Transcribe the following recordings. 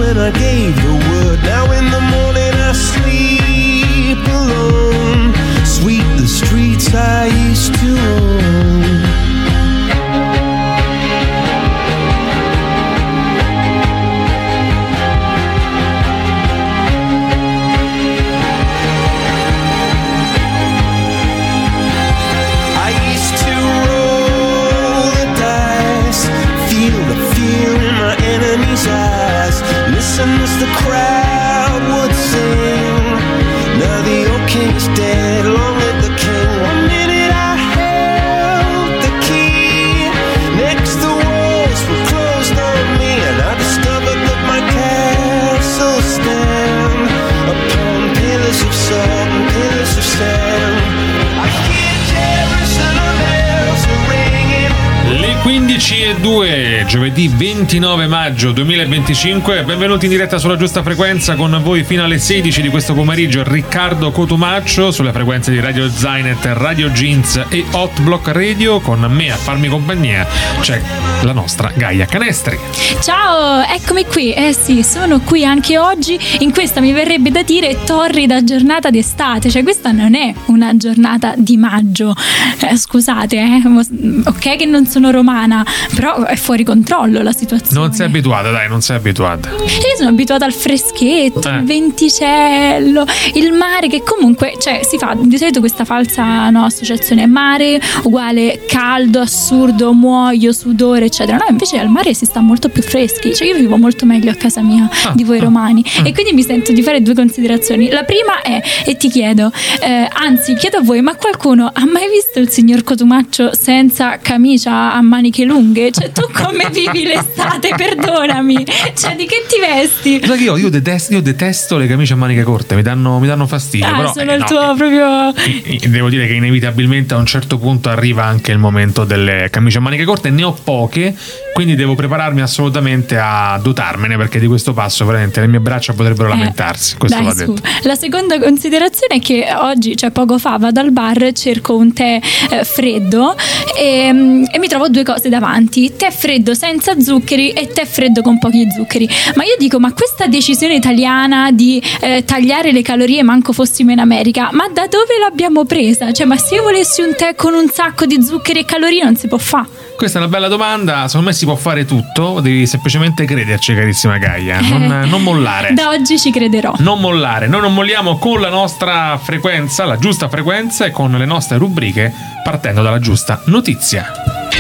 when I gave the word. Now in the morning I sleep alone. Sweep the streets I used to own. Listen as the crowd would sing. Now the old king is dead, long live the king. 1 minute I held the key. Next the walls were closed on me, and I discovered that my castle stand upon pillars of salt and pillars of sand. I hear Jerusalem bells are ringing. Le 15:02, giovedì 29 maggio 2025, benvenuti in diretta sulla giusta frequenza, con voi fino alle 16 di questo pomeriggio Riccardo Cotumaccio sulle frequenze di Radio Zainet, Radio Jeans e Hot Block Radio. Con me a farmi compagnia c'è la nostra Gaia Canestri. Ciao, eccomi qui. Sì, sono qui anche oggi in questa, mi verrebbe da dire, torrida giornata d'estate. Cioè questa non è una giornata di maggio, scusate, ok che non sono romana, però è fuori controllo la situazione. Non sei abituata, dai, non sei abituata. Io sono abituata al freschetto, il venticello, il mare, che comunque, cioè, si fa di solito questa falsa associazione mare uguale caldo, assurdo, muoio, sudore, eccetera. No, invece al mare si sta molto più freschi. Cioè io vivo molto meglio a casa mia di voi romani, e quindi mi sento di fare due considerazioni. La prima è, e ti chiedo, anzi chiedo a voi, ma qualcuno ha mai visto il signor Cotumaccio senza camicia a maniche lunghe? Cioè tu come vivi l'estate? Perdonami, cioè di che ti vesti? Sai che io detesto le camicie a maniche corte, mi danno fastidio. Però, sono il tuo proprio. Devo dire che inevitabilmente a un certo punto arriva anche il momento delle camicie a maniche corte. Ne ho poche, quindi devo prepararmi assolutamente a dotarmene, perché di questo passo veramente le mie braccia potrebbero lamentarsi. Questo va detto. La seconda considerazione è che oggi, cioè poco fa, vado al bar, cerco un tè freddo e mi trovo due cose davanti: tè freddo senza zuccheri e tè freddo con pochi zuccheri. Ma io dico, ma questa decisione italiana di tagliare le calorie manco fossimo in America, ma da dove l'abbiamo presa? Cioè, ma se io volessi un tè con un sacco di zuccheri e calorie non si può fare? Questa è una bella domanda. Secondo me si può fare tutto, devi semplicemente crederci, carissima Gaia, non mollare. Da oggi ci crederò. Non mollare, noi non molliamo con la nostra frequenza, la giusta frequenza, e con le nostre rubriche, partendo dalla giusta notizia.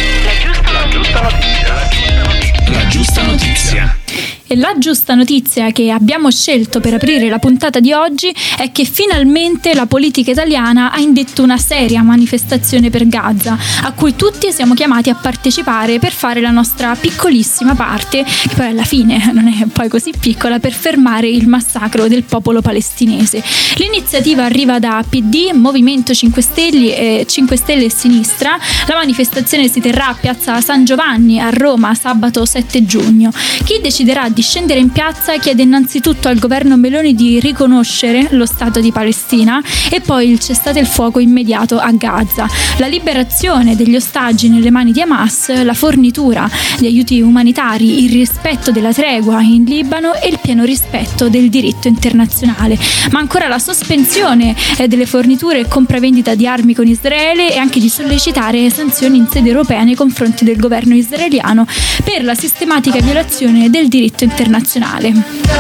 La giusta notizia. E la giusta notizia che abbiamo scelto per aprire la puntata di oggi è che finalmente la politica italiana ha indetto una seria manifestazione per Gaza, a cui tutti siamo chiamati a partecipare per fare la nostra piccolissima parte, che poi alla fine non è poi così piccola, per fermare il massacro del popolo palestinese. L'iniziativa arriva da PD, Movimento 5 Stelle e Sinistra. La manifestazione si terrà a Piazza San Giovanni a Roma sabato 7 giugno. Chi deciderà di scendere in piazza chiede innanzitutto al governo Meloni di riconoscere lo Stato di Palestina e poi il cessate il fuoco immediato a Gaza, la liberazione degli ostaggi nelle mani di Hamas, la fornitura di aiuti umanitari, il rispetto della tregua in Libano e il pieno rispetto del diritto internazionale, ma ancora la sospensione delle forniture e compravendita di armi con Israele, e anche di sollecitare sanzioni in sede europea nei confronti del governo israeliano per la sistematica violazione del diritto internazionale.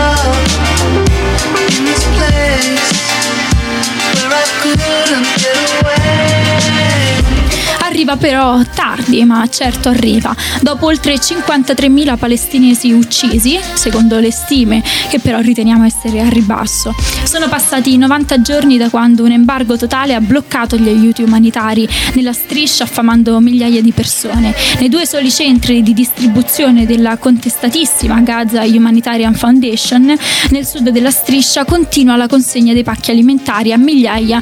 Arriva però tardi, ma certo arriva. Dopo oltre 53.000 palestinesi uccisi, secondo le stime, che però riteniamo essere a ribasso, sono passati 90 giorni da quando un embargo totale ha bloccato gli aiuti umanitari nella striscia, affamando migliaia di persone. Nei due soli centri di distribuzione della contestatissima Gaza Humanitarian Foundation, nel sud della striscia, continua la consegna dei pacchi alimentari a migliaia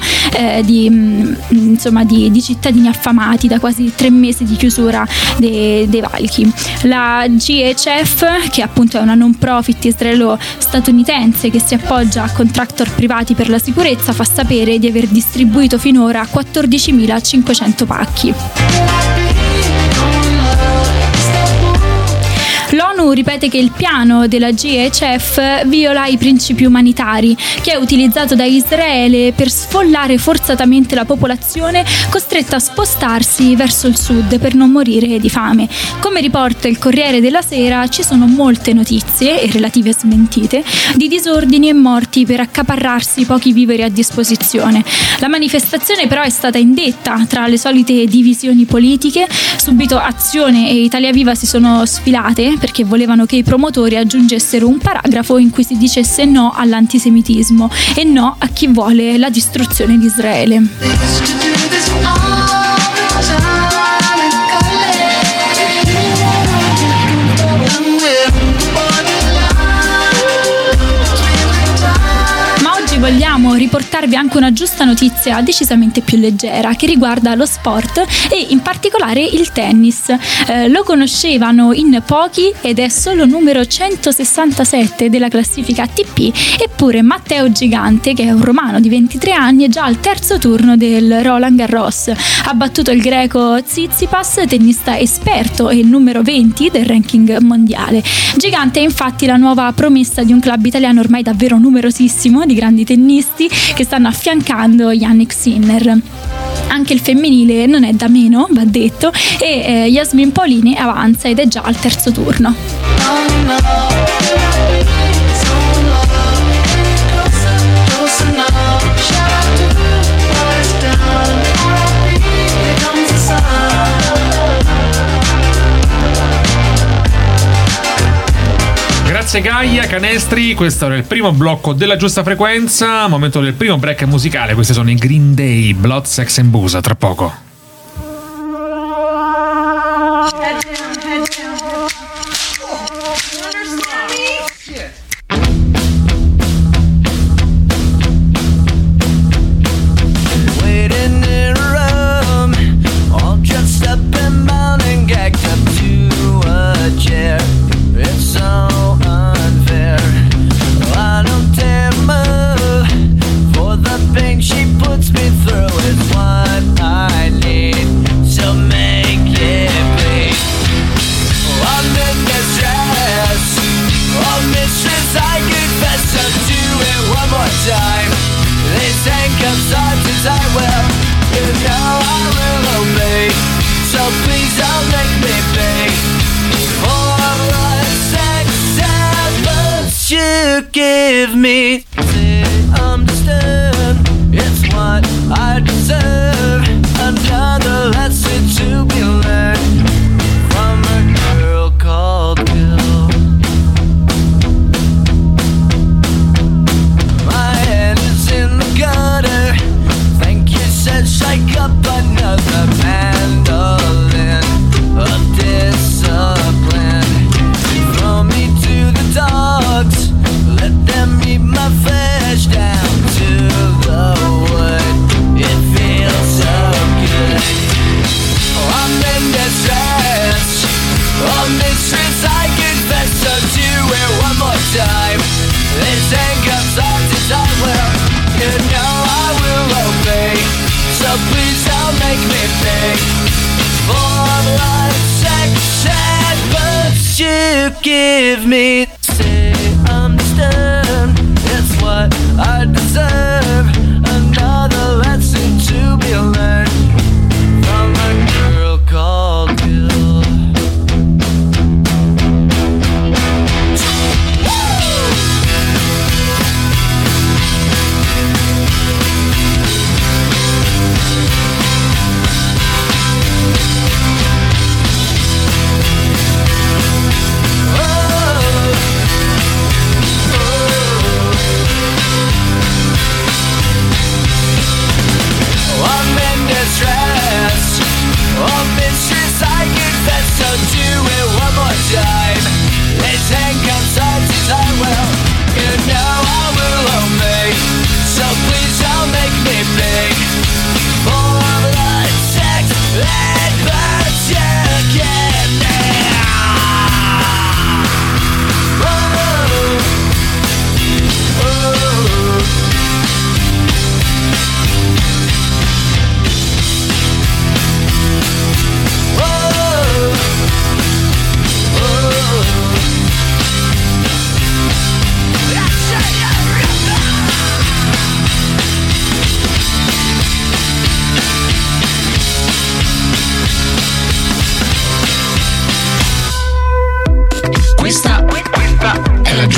di cittadini affamati da quasi 3 mesi di chiusura dei valichi. La GHF, che appunto è una non profit israelo-statunitense che si appoggia a contractor privati per la sicurezza, fa sapere di aver distribuito finora 14.500 pacchi. L'ONU ripete che il piano della GHF viola i principi umanitari, che è utilizzato da Israele per sfollare forzatamente la popolazione costretta a spostarsi verso il sud per non morire di fame. Come riporta il Corriere della Sera, ci sono molte notizie e relative smentite di disordini e morti per accaparrarsi pochi viveri a disposizione. La manifestazione però è stata indetta tra le solite divisioni politiche. Subito Azione e Italia Viva si sono sfilate perché volevano che i promotori aggiungessero un paragrafo in cui si dicesse no all'antisemitismo e no a chi vuole la distruzione di Israele. Vogliamo riportarvi anche una giusta notizia decisamente più leggera che riguarda lo sport e in particolare il tennis. Lo conoscevano in pochi ed è solo numero 167 della classifica ATP, eppure Matteo Gigante, che è un romano di 23 anni, è già al terzo turno del Roland Garros. Ha battuto il greco Tsitsipas, tennista esperto e il numero 20 del ranking mondiale. Gigante è infatti la nuova promessa di un club italiano ormai davvero numerosissimo di grandi tennisti che stanno affiancando Jannik Sinner. Anche il femminile non è da meno, va detto, e Yasmin Paolini avanza ed è già al terzo turno. Grazie Gaia, Canestri, questo era il primo blocco della giusta frequenza, momento del primo break musicale, questi sono i Green Day, Blood, Sex and Booze, tra poco. Give me, say, understand, it's what I deserve. Another lesson to be learned from a girl called Bill. My head is in the gutter. Thank you, said shake up another mandolin of discipline. Throw me to the dogs. Let them eat my flesh down to the wood. It feels so good. Oh, I'm in distress. Oh, mistress, I confess. So do it one more time. This handcuffs are to die. Well, you know I will obey. So please don't make me pay for life, sex, and books you give me. Say understand, it's what I deserve. Another lesson to be learned from a girl called Bill.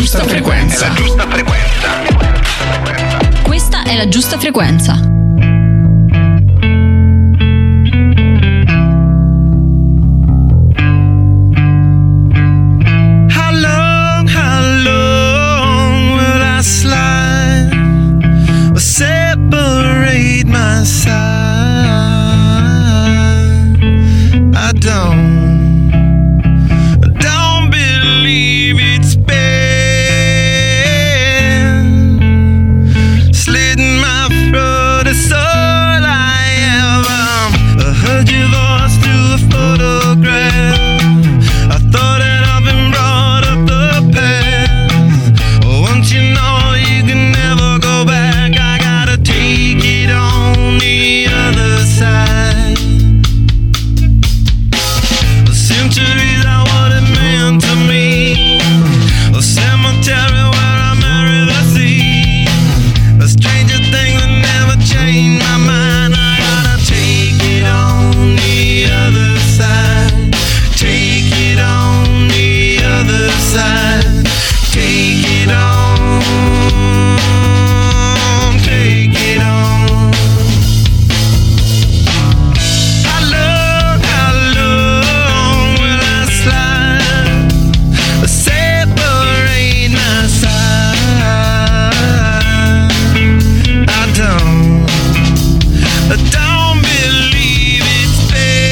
giusta frequenza. Questa è la giusta frequenza. How long will I slide or separate my side? I don't believe it's been slitting my throat. It's all I ever. I heard your voice through a photograph. I thought that I've been brought up the past. Once you know you can never go back, I gotta take it on the other side. Centuries are what it meant to me. A cemetery where I marry the sea. A stranger thing that never changed my mind. I gotta take it on the other side. Take it on the other side. Take it on. Take it on. How long will I slide? Separate my side. I don't believe it's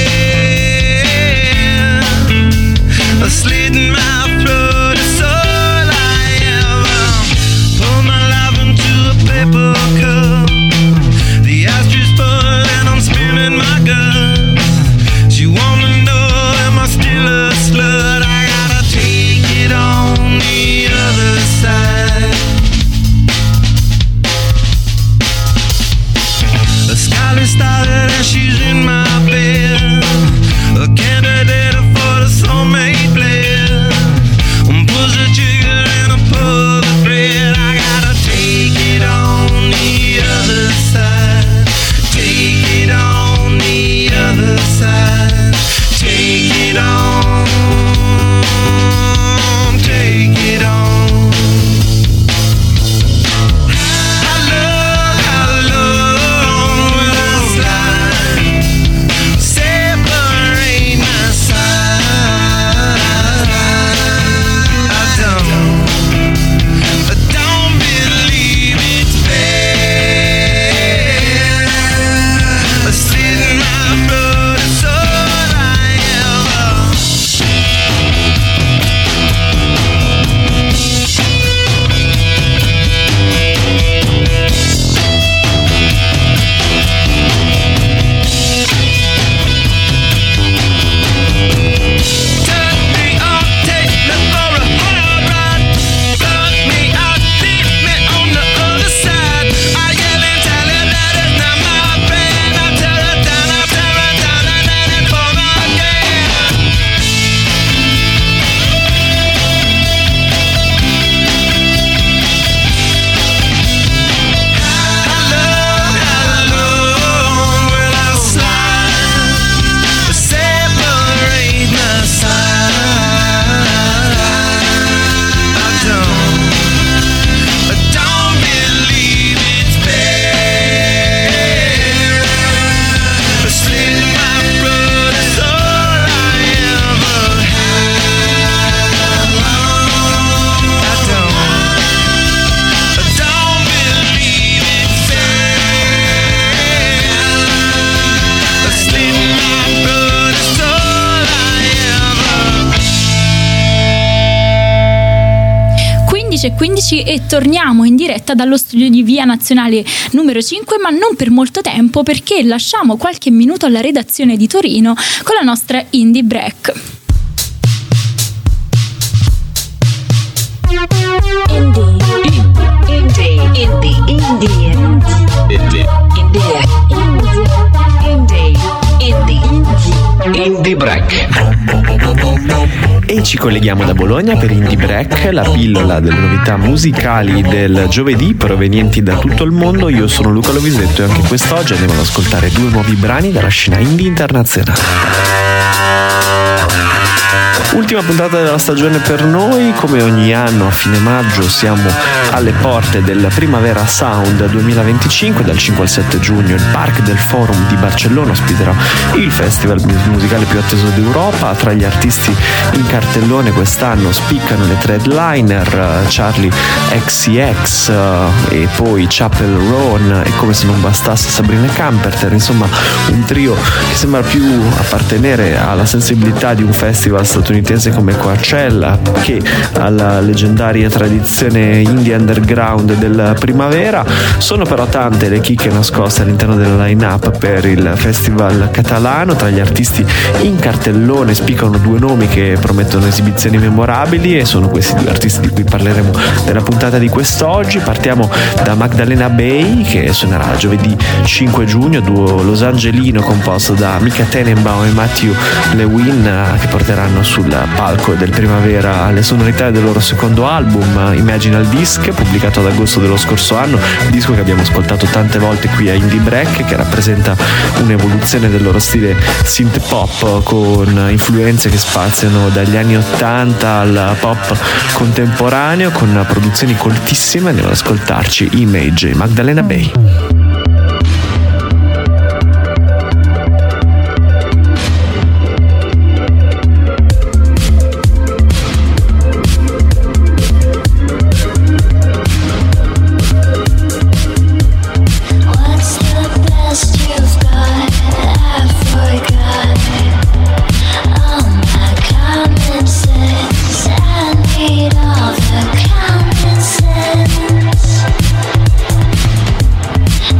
fair. Slitting my throat is all I ever. Pour my life into a paper cup. The ashtray full and I'm spilling my guts. She wanna know, am I still a slut? I gotta take it on the other side. A scarlet started and she's in my bed. A candidate for the soulmate bled. Push the trigger and I pull the thread. I gotta take it on the other side. Take it on the other side. Take it on. Take it on. How long will I slide? Separate my side. I don't believe it's fair. Slitting my throat is all I ever. Turn me on, take me for a hard ride. Turn me out, leave me on the other side. I yell and tell her that it's not my friend. I tear her down, and then it's fall again. How long will I slide? Separate my side. I don't believe it's fair. Slit my throat is all I ever had. I don't believe it's fair. Slit my throat is all I ever. 15:15 e torniamo in diretta dallo studio di Via Nazionale numero 5, ma non per molto tempo perché lasciamo qualche minuto alla redazione di Torino con la nostra Indie Break. Indie Break. E ci colleghiamo da Bologna per Indie Break, la pillola delle novità musicali del giovedì provenienti da tutto il mondo. Io sono Luca Lovisetto e anche quest'oggi andiamo ad ascoltare 2 nuovi brani dalla scena indie internazionale. Ultima puntata della stagione per noi, come ogni anno a fine maggio siamo alle porte del Primavera Sound 2025. Dal 5 al 7 giugno il Parc del Forum di Barcellona ospiterà il festival musicale più atteso d'Europa. Tra gli artisti in cartellone quest'anno spiccano le tre headliner, Charlie XCX e poi Chapel Roan e, come se non bastasse, Sabrina Carpenter. Insomma, un trio che sembra più appartenere alla sensibilità di un festival statunitense come Coachella che alla leggendaria tradizione indie underground del Primavera. Sono però tante le chicche nascoste all'interno della line-up per il festival catalano. Tra gli artisti in cartellone spiccano due nomi che promettono esibizioni memorabili, e sono questi due artisti di cui parleremo nella puntata di quest'oggi. Partiamo da Magdalena Bay, che suonerà giovedì 5 giugno, duo losangelino composto da Mika Tenenbaum e Matthew Lewin, che porteranno sul palco del Primavera le sonorità del loro secondo album Imaginal Disc, pubblicato ad agosto dello scorso anno, un disco che abbiamo ascoltato tante volte qui a Indie Break, che rappresenta un'evoluzione del loro stile synth pop con influenze che spaziano dagli anni 80 al pop contemporaneo, con produzioni coltissime. Andiamo ad ascoltarci Image, Magdalena Bay. Common sense.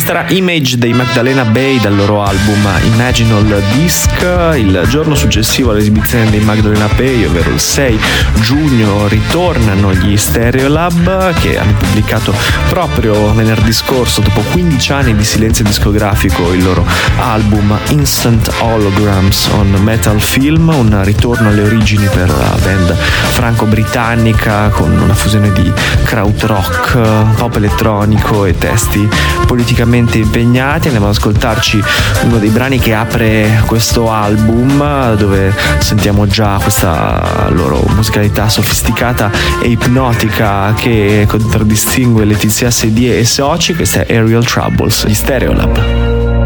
Questa era Image dei Magdalena Bay dal loro album Imaginal Disc. Il giorno successivo all'esibizione dei Magdalena Bay, ovvero il 6 giugno, ritornano gli Stereolab, che hanno pubblicato proprio venerdì scorso, dopo 15 anni di silenzio discografico, il loro album Instant Holograms on Metal Film, un ritorno alle origini per la band franco-britannica con una fusione di krautrock, pop elettronico e testi politicamente impegnati. Andiamo ad ascoltarci uno dei brani che apre questo album, dove sentiamo già questa loro musicalità sofisticata e ipnotica che contraddistingue Letizia Sedie e Soci. Questa è Aerial Troubles, gli Stereolab.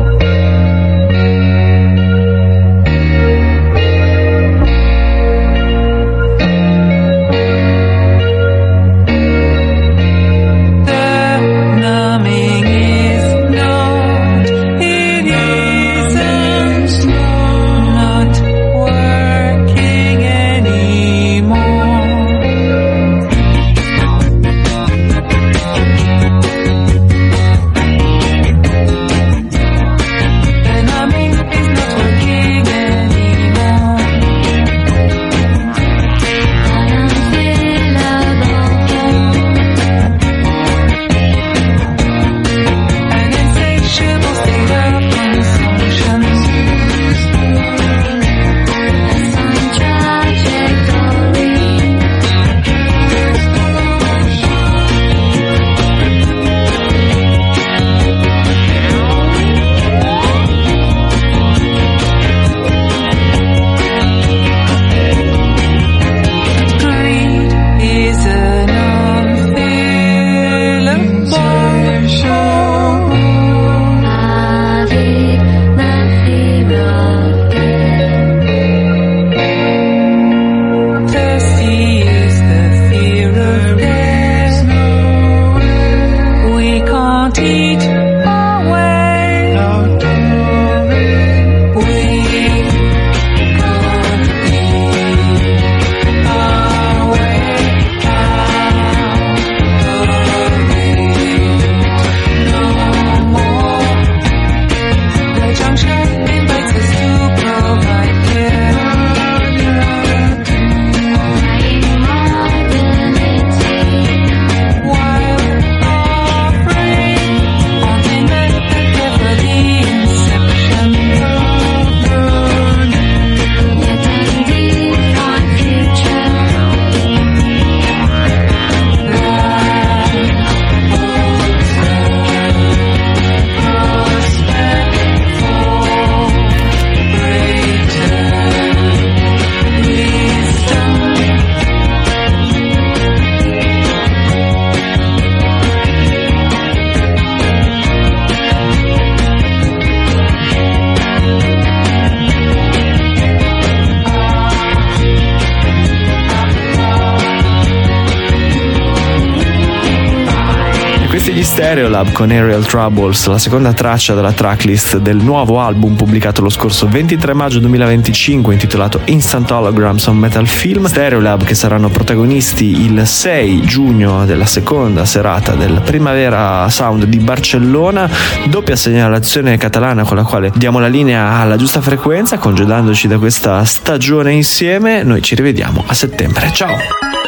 Stereolab con Aerial Troubles, la seconda traccia della tracklist del nuovo album pubblicato lo scorso 23 maggio 2025 intitolato Instant Holograms on Metal Film. Stereolab che saranno protagonisti il 6 giugno della seconda serata del Primavera Sound di Barcellona, doppia segnalazione catalana con la quale diamo la linea alla giusta frequenza, congedandoci da questa stagione insieme. Noi ci rivediamo a settembre, ciao!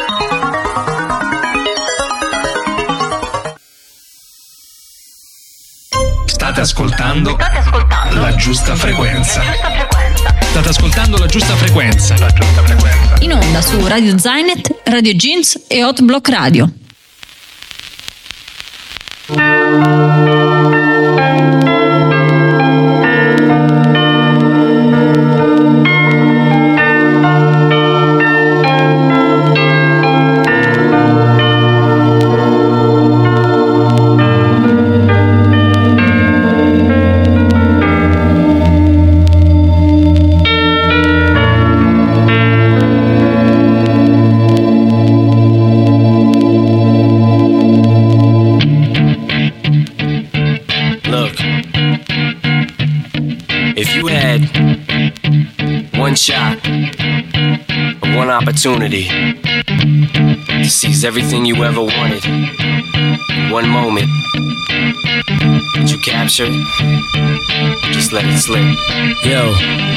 State ascoltando la giusta frequenza. State ascoltando la giusta frequenza. In onda su Radio Zainet, Radio Jeans e Hot Block Radio. Shot, one opportunity to seize everything you ever wanted in one moment Did you capture it? Just let it slip. Yo.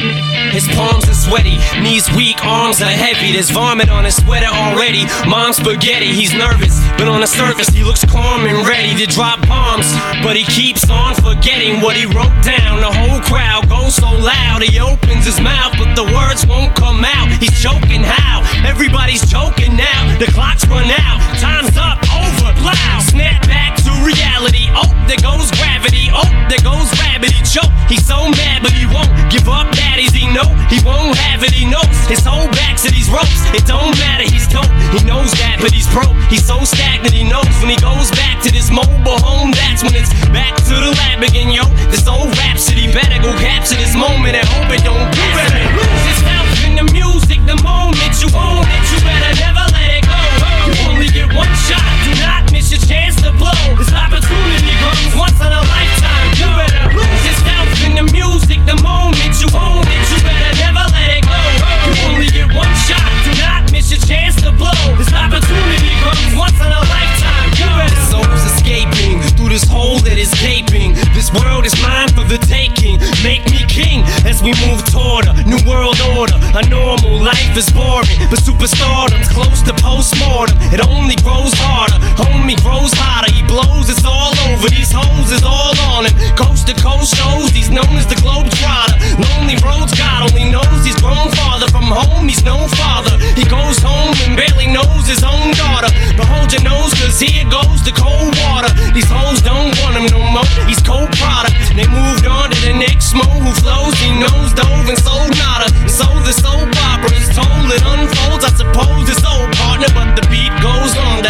His palms are sweaty, knees weak, arms are heavy. There's vomit on his sweater already. Mom's spaghetti, he's nervous, but on the surface he looks calm and ready to drop bombs. But he keeps on forgetting what he wrote down. The whole crowd goes so loud, he opens his mouth, but the words won't come out. He's choking how? Everybody's joking now. The clock's run out, time's up, over, loud. Snap back to reality. Oh, there goes gravity. Oh, there goes rabbit. He choke. He's so mad, but he won't give up. Daddies, he know he won't have it. He knows his whole back to these ropes. It don't matter. He's dope. He knows that, but he's broke. He's so stagnant. He knows when he goes back to this mobile home, that's when it's back to the lab again. Yo, this old rhapsody better go capture this moment and hope it don't do it. Lose yourself in the music. The moment you own it, you better never let it go. You only get one shot. Do not miss your chance to blow. This opportunity comes once in a lifetime. You better lose yourself in the music. The moment you own it, you better never let it go. You only get one shot. Do not miss your chance to blow. This opportunity comes once in a lifetime. You better. Souls escaping through this hole that is gaping. This world is mine for the taking. Make me king as we move toward a new world order. A normal life is boring, but superstardom's close to postmortem. It only grows harder, homie grows hotter. He blows, it's all over. These hoes is all on him. Coast to coast shows, he's known as the Globetrotter. Lonely roads, God only knows he's grown farther from home. He's no father. He goes home and barely knows his own daughter. But hold your nose, cause here goes the cold water. These hoes don't want him no more. He's cold product. They moved on to the next mo who flows. He knows dove and sold nada. And so the soap opera is told. It unfolds. I suppose it's old partner, but the beat goes on.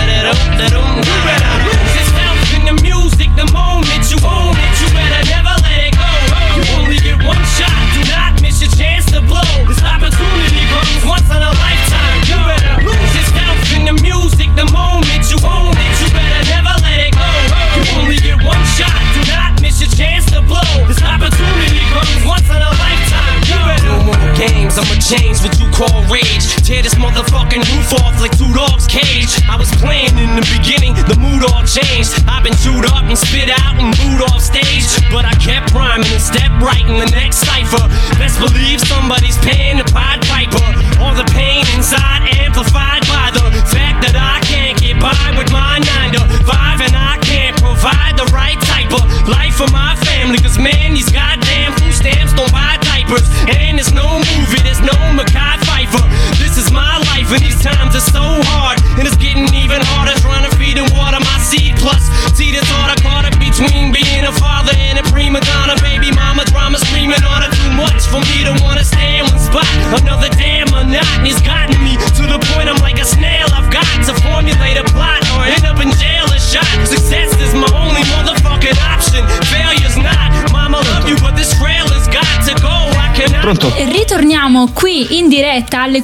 You better lose yourself in the music. The moment you own it, you better never let it go. You only get one shot. Do not miss your chance to blow. This opportunity comes once in a lifetime. You better lose yourself in the music. The moment you own it, you better never let it go. You only get one shot. Do not miss your chance to blow. This opportunity comes once in a lifetime. You better. No more games. I'ma change what you call rage. Tear this motherfucking roof off like two dogs' cage. I was playing in the beginning, the mood all changed. I've been chewed up and spit out and booed off stage, but I kept rhyming and stepped right in the next cipher. Best believe somebody's paying the Pied Piper. All the pain inside amplified by the fact that I can't get by with my 9 to 5, and I can't provide the right type of life for my family. Cause man, these goddamn food stamps don't buy diapers, and there's no movie, there's no Mackay Pfeiffer. This is my life and these times are so hard, and it's getting even harder trying to feed and water my seed. Plus, see the thought I caught it between being a father and a prima donna. Baby mama drama screaming on it, too much for me to wanna stay in one spot. Another damn monotony's gotten me to the point I'm like a snail. I've got to formulate a plot or end up in jail or shot. Success is my only motherfucking option. Failure's not. Mama love you, but this trailer's got to go. I cannot. Pronto? E ritorniamo qui in diretta alle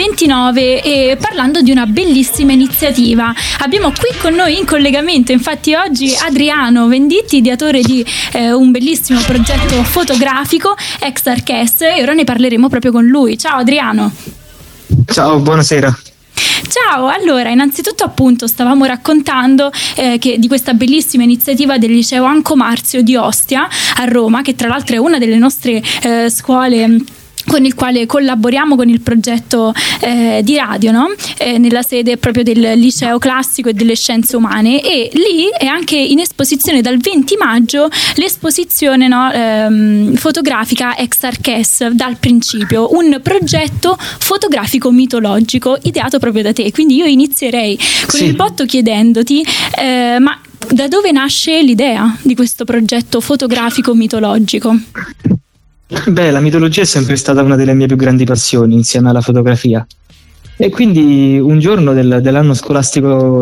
15:29 e parlando di una bellissima iniziativa. Abbiamo qui con noi in collegamento infatti oggi Adriano Venditti, ideatore di un bellissimo progetto fotografico Exarchess, e ora ne parleremo proprio con lui. Ciao Adriano. Ciao, buonasera. Ciao, allora innanzitutto appunto stavamo raccontando che di questa bellissima iniziativa del liceo Anco Marzio di Ostia a Roma, che tra l'altro è una delle nostre scuole con il quale collaboriamo con il progetto di radio, no? Nella sede proprio del liceo classico e delle scienze umane, e lì è anche in esposizione dal 20 maggio l'esposizione, no, fotografica Exarchess dal principio, un progetto fotografico mitologico ideato proprio da te. Quindi io inizierei con il botto chiedendoti ma da dove nasce l'idea di questo progetto fotografico mitologico? Beh, la mitologia è sempre stata una delle mie più grandi passioni insieme alla fotografia, e quindi un giorno dell'anno scolastico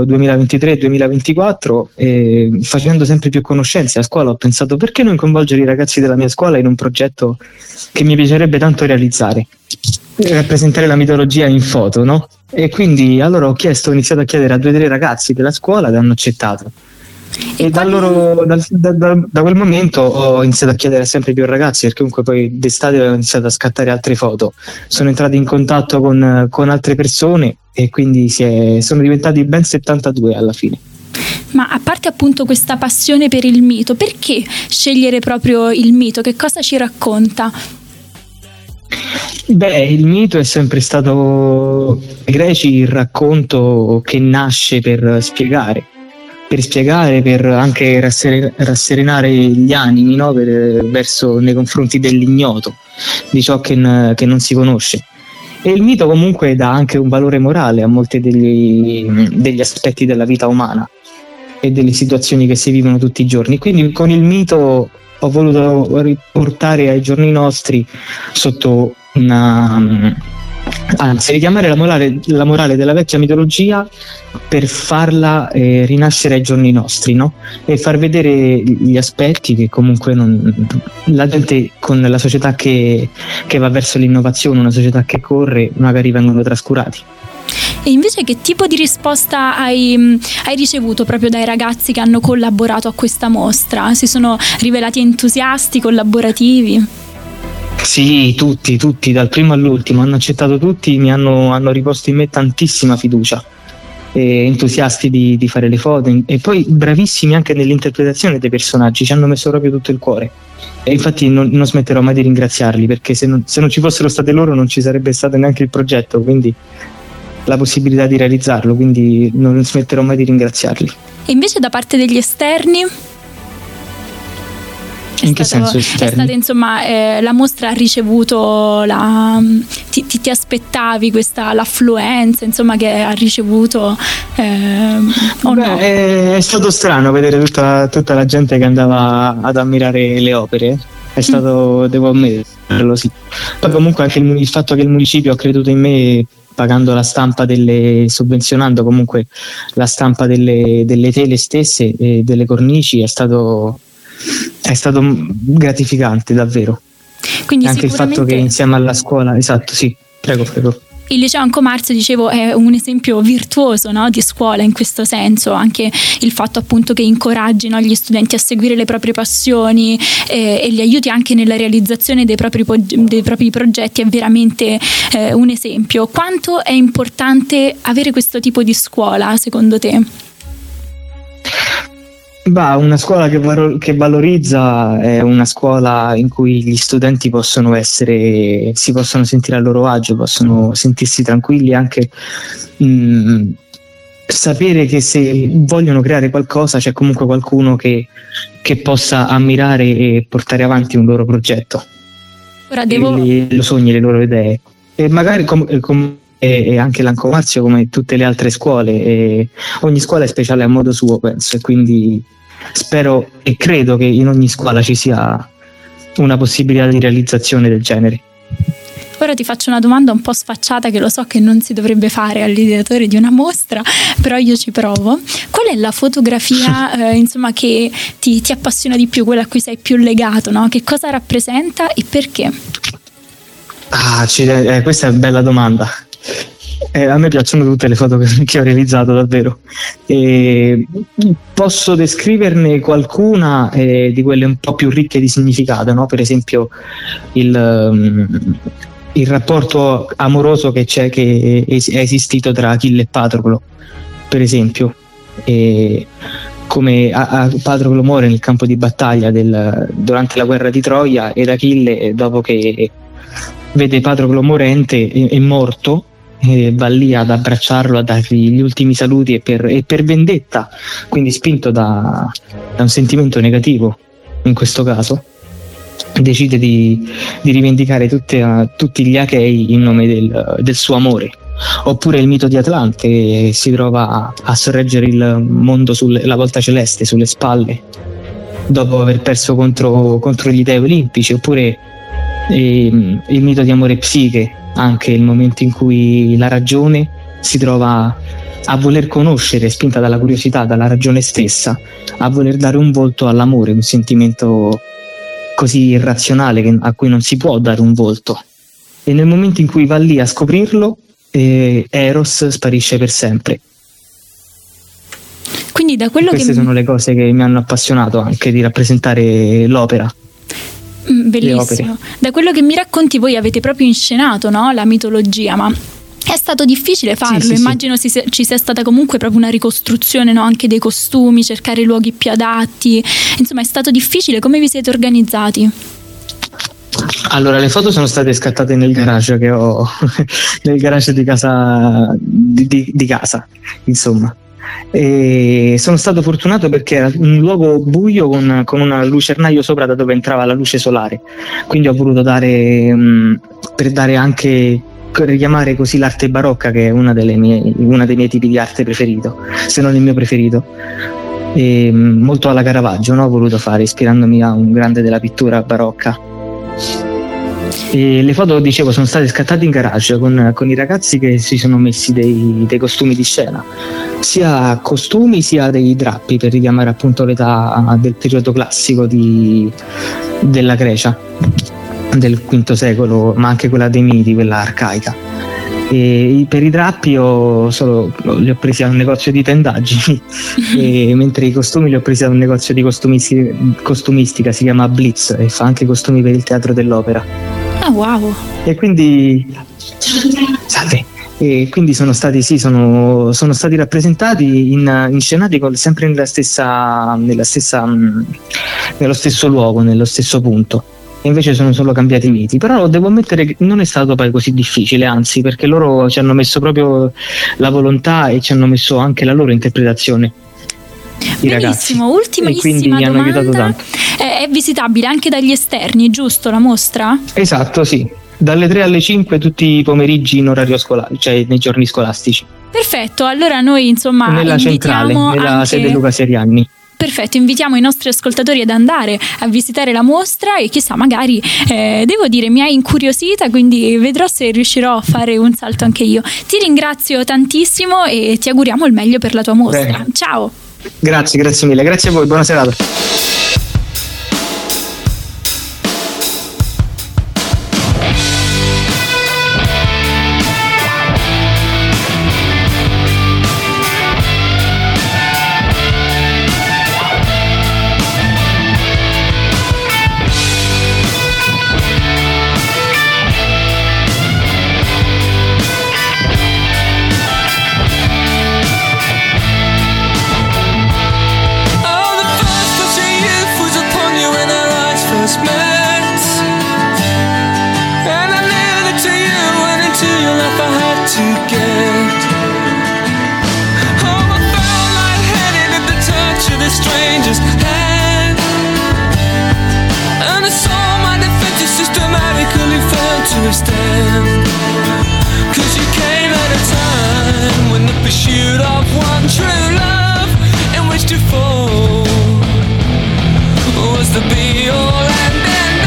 2023-2024, facendo sempre più conoscenze a scuola, ho pensato: perché non coinvolgere i ragazzi della mia scuola in un progetto che mi piacerebbe tanto realizzare, rappresentare la mitologia in foto, no? E quindi allora ho iniziato a chiedere a 2 o 3 ragazzi della scuola ed hanno accettato. E da quel momento ho iniziato a chiedere sempre più ragazzi, perché comunque poi d'estate ho iniziato a scattare altre foto, sono entrato in contatto con altre persone e quindi sono diventati ben 72 alla fine. Ma a parte appunto questa passione per il mito, perché scegliere proprio il mito? Che cosa ci racconta? Beh, il mito è sempre stato ai greci il racconto che nasce per spiegare, per anche rasserenare gli animi, no? Verso nei confronti dell'ignoto, di ciò che non si conosce. E il mito comunque dà anche un valore morale a molti degli aspetti della vita umana e delle situazioni che si vivono tutti i giorni. Quindi con il mito ho voluto riportare ai giorni nostri sotto richiamare la morale della vecchia mitologia per farla rinascere ai giorni nostri, no? E far vedere gli aspetti che comunque la gente, con la società che va verso l'innovazione, una società che corre, magari vengono trascurati. E invece che tipo di risposta hai ricevuto proprio dai ragazzi che hanno collaborato a questa mostra? Si sono rivelati entusiasti, collaborativi? Sì, tutti, dal primo all'ultimo, hanno accettato tutti, mi hanno riposto in me tantissima fiducia, entusiasti di fare le foto e poi bravissimi anche nell'interpretazione dei personaggi, ci hanno messo proprio tutto il cuore. E infatti non smetterò mai di ringraziarli, perché se non ci fossero state loro non ci sarebbe stato neanche il progetto, quindi la possibilità di realizzarlo, quindi non smetterò mai di ringraziarli. E invece da parte degli esterni? In che senso esterni? È stata, insomma, la mostra ha ricevuto ti aspettavi l'affluenza, insomma, che ha ricevuto o no? È stato strano vedere tutta la gente che andava ad ammirare le opere. È stato, devo ammetterlo, sì. Poi comunque anche il fatto che il municipio ha creduto in me pagando la stampa sovvenzionando comunque la stampa delle tele stesse e delle cornici è stato gratificante, davvero. Quindi anche il fatto che insieme alla scuola, esatto, sì, prego. Il liceo Anco Marzio, dicevo, è un esempio virtuoso, no, di scuola in questo senso, anche il fatto appunto che incoraggi, no, gli studenti a seguire le proprie passioni e li aiuti anche nella realizzazione dei propri progetti è veramente un esempio. Quanto è importante avere questo tipo di scuola, secondo te? Una scuola che valorizza è una scuola in cui gli studenti si possono sentire a loro agio, possono sentirsi tranquilli, anche sapere che se vogliono creare qualcosa c'è comunque qualcuno che possa ammirare e portare avanti un loro progetto. Ora lo sogni, le loro idee. E magari e anche l'Anco Marzio, come tutte le altre scuole, ogni scuola è speciale a modo suo, penso, e quindi spero e credo che in ogni scuola ci sia una possibilità di realizzazione del genere. Ora ti faccio una domanda un po' sfacciata, che lo so che non si dovrebbe fare all'ideatore di una mostra, però io ci provo. Qual è la fotografia insomma, che ti appassiona di più, quella a cui sei più legato, no? Che cosa rappresenta e perché? Questa è una bella domanda. A me piacciono tutte le foto che ho realizzato, davvero. Posso descriverne qualcuna di quelle un po' più ricche di significato, no? Per esempio il rapporto amoroso che è esistito tra Achille e Patroclo, per esempio, come Patroclo muore nel campo di battaglia durante la guerra di Troia, ed Achille, dopo che vede Patroclo morente e morto, va lì ad abbracciarlo, a dargli gli ultimi saluti e per vendetta, quindi spinto da un sentimento negativo in questo caso, decide di rivendicare tutti gli Achei in nome del suo amore. Oppure il mito di Atlante, che si trova a sorreggere il mondo la volta celeste sulle spalle dopo aver perso contro gli dei olimpici. Oppure il mito di amore Psiche, anche il momento in cui la ragione si trova a voler conoscere, spinta dalla curiosità, dalla ragione stessa, a voler dare un volto all'amore, un sentimento così irrazionale a cui non si può dare un volto. E nel momento in cui va lì a scoprirlo, Eros sparisce per sempre. Quindi da quello queste sono le cose che mi hanno appassionato anche di rappresentare l'opera. Bellissimo. Da quello che mi racconti, voi avete proprio inscenato, no? La mitologia, ma È stato difficile farlo, Sì. immagino ci sia stata comunque proprio una ricostruzione, no? Anche dei costumi, cercare i luoghi più adatti, insomma è stato difficile. Come vi siete organizzati? Allora, le foto sono state scattate nel garage che ho, nel garage di casa, di casa, insomma. E sono stato fortunato perché era un luogo buio con una lucernaio sopra da dove entrava la luce solare, quindi ho voluto dare, per dare anche, richiamare così l'arte barocca, che è uno dei miei tipi di arte preferito, se non il mio preferito. E molto alla Caravaggio, no? Ho voluto fare, ispirandomi a un grande della pittura barocca. E le foto, dicevo, sono state scattate in garage con i ragazzi che si sono messi dei costumi di scena, sia costumi sia dei drappi, per richiamare appunto l'età del periodo classico della Grecia del V secolo, ma anche quella dei miti, quella arcaica. E per i drappi li ho presi a un negozio di tendaggini mentre i costumi li ho presi a un negozio di costumistica, si chiama Blitz, e fa anche costumi per il teatro dell'opera. Ah, wow. E quindi salve. E quindi sono stati rappresentati, inscenati sempre nello stesso luogo, nello stesso punto. E invece sono solo cambiati i miti. Però devo ammettere che non è stato poi così difficile, anzi, perché loro ci hanno messo proprio la volontà e ci hanno messo anche la loro interpretazione. Benissimo, ultimissima hanno aiutato domanda. tanto. È visitabile anche dagli esterni, giusto, la mostra? Esatto, sì. Dalle 3 alle 5 tutti i pomeriggi in orario scolastico, cioè nei giorni scolastici. Perfetto, allora noi insomma nella centrale, nella sede Luca Serianni. Perfetto, invitiamo i nostri ascoltatori ad andare a visitare la mostra e chissà, magari devo dire mi hai incuriosita, quindi vedrò se riuscirò a fare un salto anche io. Ti ringrazio tantissimo e ti auguriamo il meglio per la tua mostra. Bene. Ciao. Grazie mille, grazie a voi, buona serata.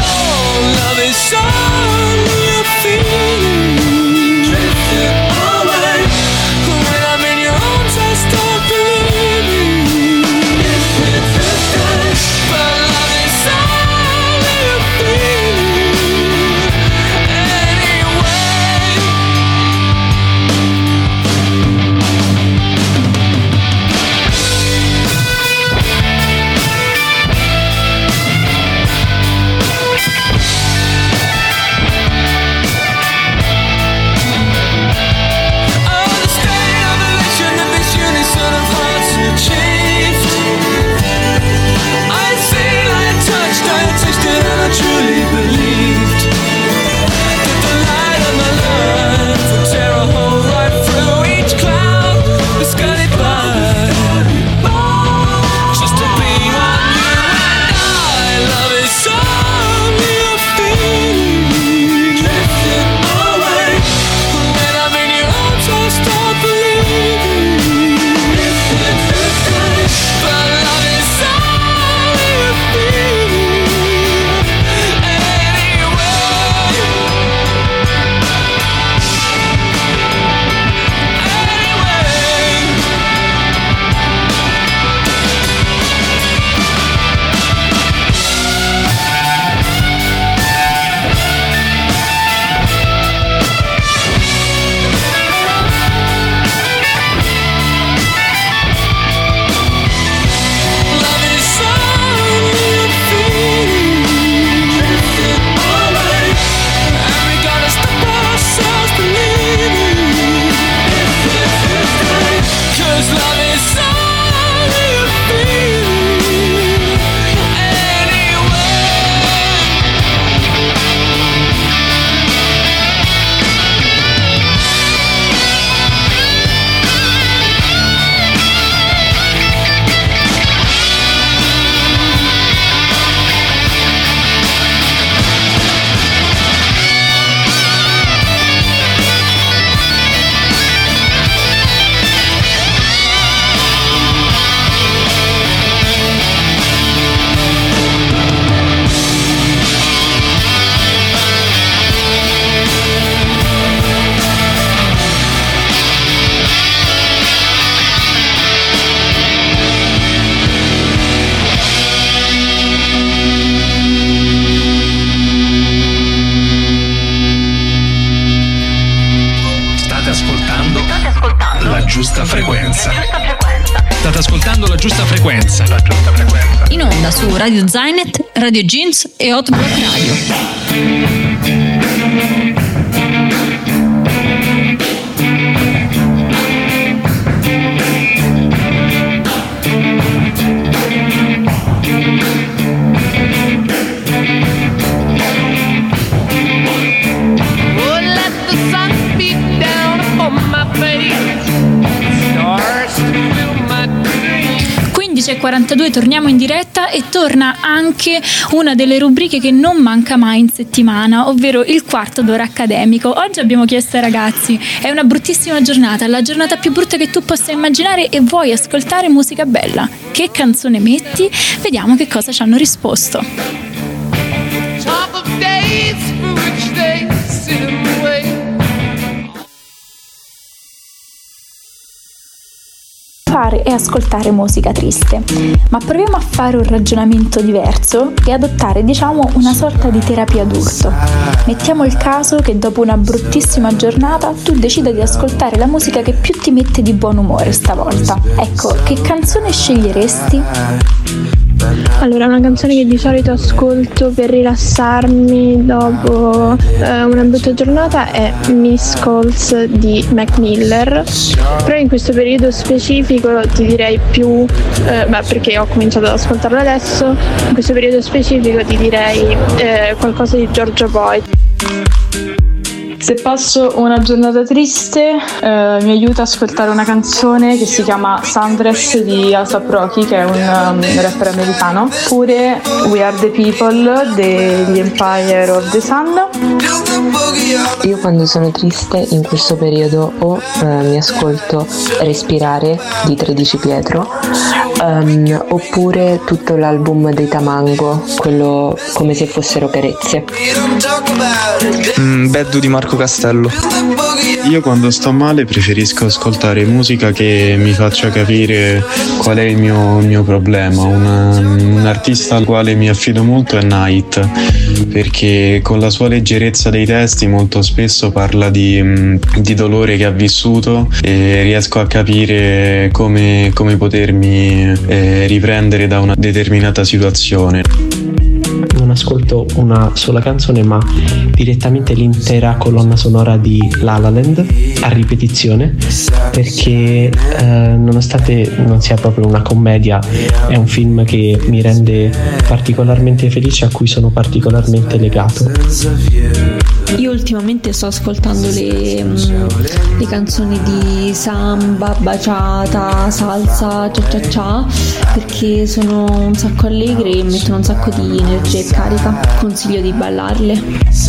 Drifting away. giusta frequenza. State ascoltando La Giusta Frequenza. In onda su Radio Zainet, Radio Jeans e Hot Block Radio. Oh, let the sun beat down upon my face. Stars to fill my dreams. 15:42 torniamo in diretta e torna anche una delle rubriche che non manca mai in settimana, ovvero il quarto d'ora accademico. Oggi abbiamo chiesto ai ragazzi: è una bruttissima giornata, la giornata più brutta che tu possa immaginare e vuoi ascoltare musica bella. Che canzone metti? Vediamo che cosa ci hanno risposto. Top of days for which they sit and wait. Fare e ascoltare musica triste, ma proviamo a fare un ragionamento diverso e adottare, diciamo, una sorta di terapia d'urto. Mettiamo il caso che dopo una bruttissima giornata tu decida di ascoltare la musica che più ti mette di buon umore stavolta. Ecco, che canzone sceglieresti? Allora, una canzone che di solito ascolto per rilassarmi dopo una brutta giornata è Miss Calls di Mac Miller, però in questo periodo specifico ti direi più, perché ho cominciato ad ascoltarla adesso, in questo periodo specifico ti direi qualcosa di Georgia Boyd. Se passo una giornata triste mi aiuta a ascoltare una canzone che si chiama Sundress di A$AP Rocky, che è un rapper americano, oppure We Are The People degli Empire of the Sun. Io quando sono triste in questo periodo mi ascolto Respirare di 13 Pietro, oppure tutto l'album dei Tamango, quello Come se fossero carezze. Beddu di Marco Castello. Io quando sto male preferisco ascoltare musica che mi faccia capire qual è il mio problema. Un artista al quale mi affido molto è Night, perché con la sua leggerezza dei testi molto spesso parla di dolore che ha vissuto e riesco a capire come potermi riprendere da una determinata situazione. Non ascolto una sola canzone, ma direttamente l'intera colonna sonora di La La Land a ripetizione, perché nonostante non sia proprio una commedia, è un film che mi rende particolarmente felice, a cui sono particolarmente legato. Io ultimamente sto ascoltando le canzoni di samba, bachata, salsa, cia, perché sono un sacco allegre e mettono un sacco di energia e carica. Consiglio di ballarle.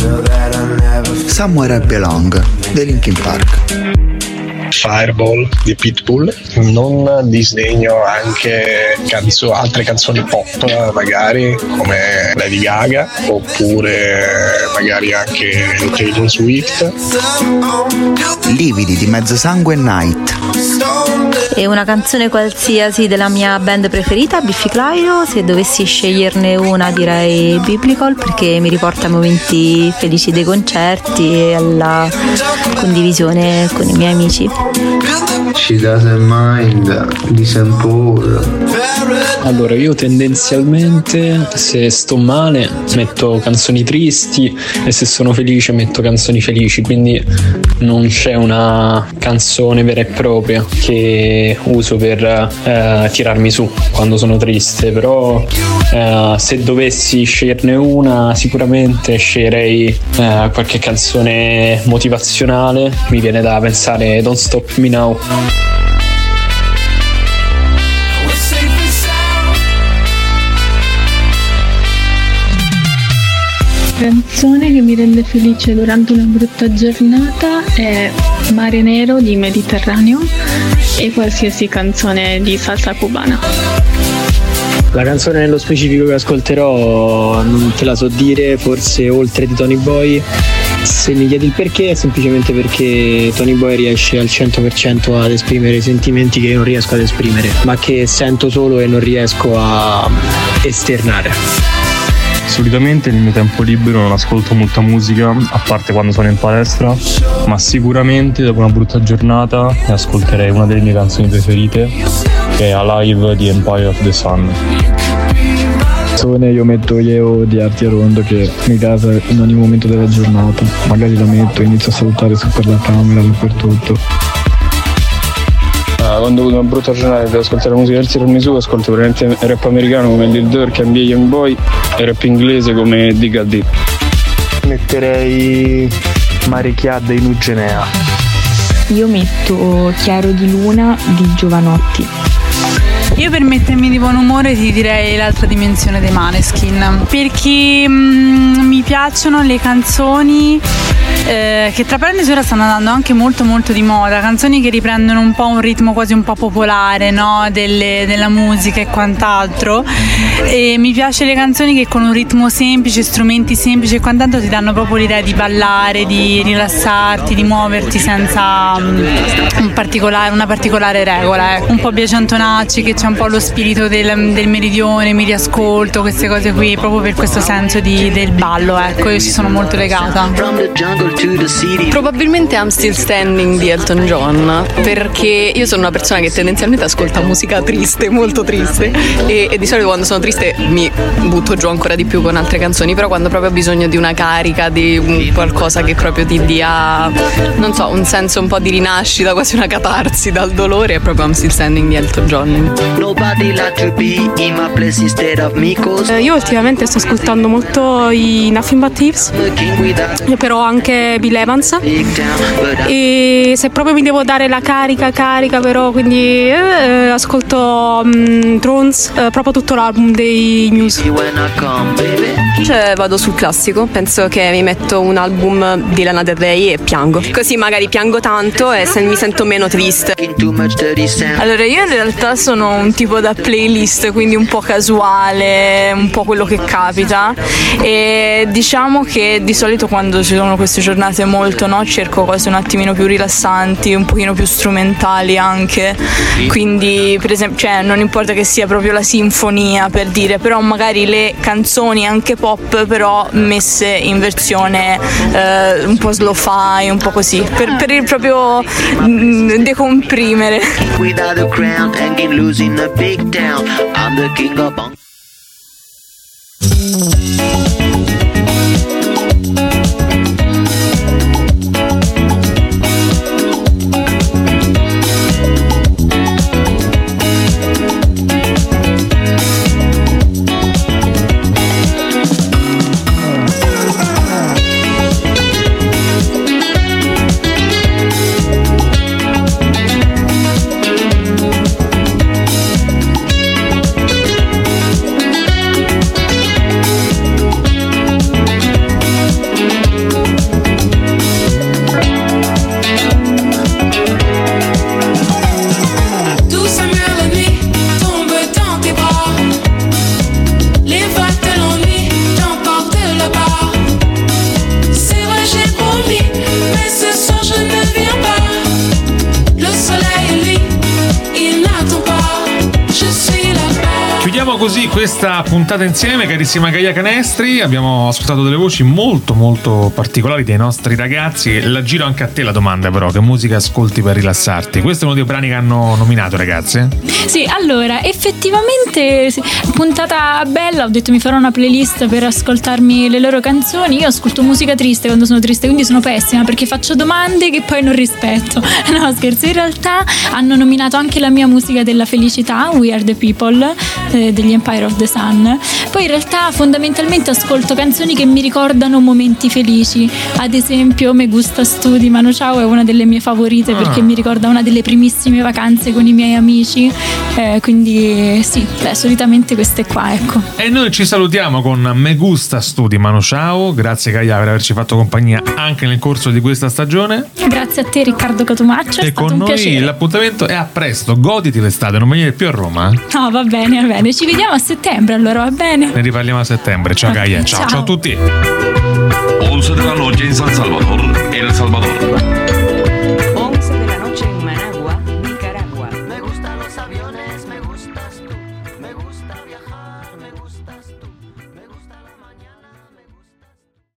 Somewhere I Belong dei Linkin Park. Fireball di Pitbull. Non disdegno anche altre canzoni pop, magari come Lady Gaga, oppure magari anche Taylor Swift. Lividi di Mezzosangue Night. E una canzone qualsiasi della mia band preferita, Biffy Clyro. Se dovessi sceglierne una direi Biblical, perché mi riporta a momenti felici dei concerti e alla condivisione con i miei amici. She Doesn't Mind di St. Paul. Allora, io tendenzialmente se sto male metto canzoni tristi e se sono felice metto canzoni felici, quindi non c'è una canzone vera e propria che uso per tirarmi su quando sono triste, però se dovessi sceglierne una sicuramente sceglierei qualche canzone motivazionale. Mi viene da pensare Don't Stop Me Now. La canzone che mi rende felice durante una brutta giornata è Mare Nero di Mediterraneo e qualsiasi canzone di salsa cubana. La canzone nello specifico che ascolterò non te la so dire, forse Oltre di Tony Boy. Se mi chiedi il perché è semplicemente perché Tony Boy riesce al 100% ad esprimere sentimenti che io non riesco ad esprimere, ma che sento solo e non riesco a esternare. Solitamente nel mio tempo libero non ascolto molta musica, a parte quando sono in palestra, ma sicuramente dopo una brutta giornata mi ascolterei una delle mie canzoni preferite, che è Alive di Empire of the Sun. Io metto Yeo di Arti e Rondo, che mi casa in ogni momento della giornata. Magari la metto e inizio a salutare su per la camera, dappertutto. Quando ho una brutta giornata devo ascoltare musica del tiramisù, ascolto veramente rap americano come Lil Durk, NBA Youngboy, e rap inglese come Digga D. Metterei Marichià dei Nugenea. Io metto Chiaro di Luna di Giovanotti. Io per mettermi di buon umore ti direi L'altra dimensione dei Maneskin, perché mi piacciono le canzoni che tra parentesi ora stanno andando anche molto molto di moda, canzoni che riprendono un po' un ritmo quasi un po' popolare, no? della musica e quant'altro, e mi piace le canzoni che con un ritmo semplice, strumenti semplici e quant'altro ti danno proprio l'idea di ballare, di rilassarti, di muoverti senza una particolare regola, un po' Biagio Antonacci, che c'è un po' lo spirito del meridione, mi riascolto, queste cose qui, proprio per questo senso del ballo, ecco, io ci sono molto legata. Probabilmente I'm Still Standing di Elton John, perché io sono una persona che tendenzialmente ascolta musica triste, molto triste, e di solito quando sono triste mi butto giù ancora di più con altre canzoni, però quando proprio ho bisogno di una carica, di qualcosa che proprio ti dia, non so, un senso un po' di rinascita, quasi una catarsi dal dolore, è proprio I'm Still Standing di Elton John. Io ultimamente sto ascoltando molto i Nothing But Thieves, però anche Bill Evans, e se proprio mi devo dare la carica però, quindi ascolto Drones, proprio tutto l'album dei Muse. Cioè vado sul classico, penso che mi metto un album di Lana Del Rey e piango, così magari piango tanto e mi sento meno triste. Allora io in realtà sono un tipo da playlist, quindi un po' casuale, un po' quello che capita, e diciamo che di solito quando ci sono queste giornate molto, no, cerco cose un attimino più rilassanti, un pochino più strumentali anche, quindi per esempio, cioè non importa che sia proprio la sinfonia, per dire, però magari le canzoni anche pop però messe in versione un po' slow-fi, un po' così, per proprio decomprimere. Così questa puntata insieme, carissima Gaia Canestri. Abbiamo ascoltato delle voci molto molto particolari dei nostri ragazzi. La giro anche a te la domanda, però: che musica ascolti per rilassarti? Questo è uno dei brani che hanno nominato, ragazze? Sì, allora effettivamente puntata bella, ho detto mi farò una playlist per ascoltarmi le loro canzoni. Io ascolto musica triste quando sono triste, quindi sono pessima perché faccio domande che poi non rispetto. No, scherzo, in realtà hanno nominato anche la mia musica della felicità, We Are The People, degli Empire of the Sun. Poi in realtà fondamentalmente ascolto canzoni che mi ricordano momenti felici, ad esempio Me Gusta Stu di Manu Chao è una delle mie favorite perché mi ricorda una delle primissime vacanze con i miei amici, quindi sì, solitamente queste qua, ecco. E noi ci salutiamo con Me Gusta Stu di Manu Chao. Grazie Gaia per averci fatto compagnia anche nel corso di questa stagione. Grazie a te Riccardo Cotumaccio, è stato un piacere. E con noi l'appuntamento è a presto, goditi l'estate, non venire più a Roma. No, va bene, ci vediamo a settembre allora, va bene? Ne riparliamo a settembre. Ciao Gaia, ciao a tutti. 11 de la noche en San Salvador, El Salvador.